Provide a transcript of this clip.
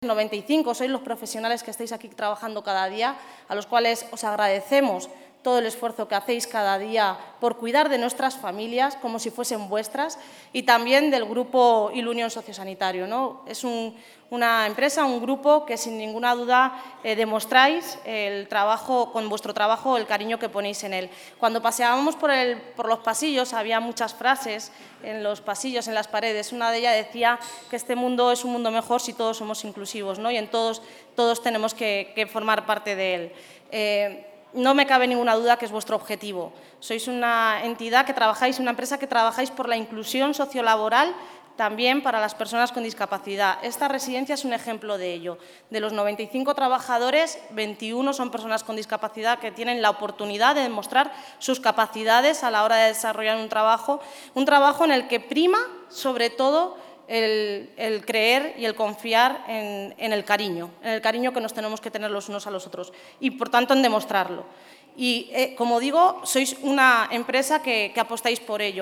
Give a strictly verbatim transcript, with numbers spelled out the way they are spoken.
noventa y cinco sois los profesionales que estáis aquí trabajando cada día, a los cuales os agradecemos todo el esfuerzo que hacéis cada día por cuidar de nuestras familias como si fuesen vuestras, y también del Grupo Ilunion Sociosanitario, ¿no? Es un, una empresa, un grupo que sin ninguna duda eh, demostráis el trabajo, con vuestro trabajo el cariño que ponéis en él. Cuando paseábamos por, el, por los pasillos había muchas frases en los pasillos, en las paredes. Una de ellas decía que este mundo es un mundo mejor si todos somos inclusivos, ¿no? Y en todos, todos tenemos que, que formar parte de él. Eh, No me cabe ninguna duda que es vuestro objetivo. Sois una entidad que trabajáis, una empresa que trabajáis por la inclusión sociolaboral también para las personas con discapacidad. Esta residencia es un ejemplo de ello. De los noventa y cinco trabajadores, veintiuno son personas con discapacidad que tienen la oportunidad de demostrar sus capacidades a la hora de desarrollar un trabajo, un trabajo en el que prima, sobre todo, El, el creer y el confiar en, en el cariño, en el cariño que nos tenemos que tener los unos a los otros y, por tanto, en demostrarlo. Y, eh, como digo, sois una empresa que, que apostáis por ello.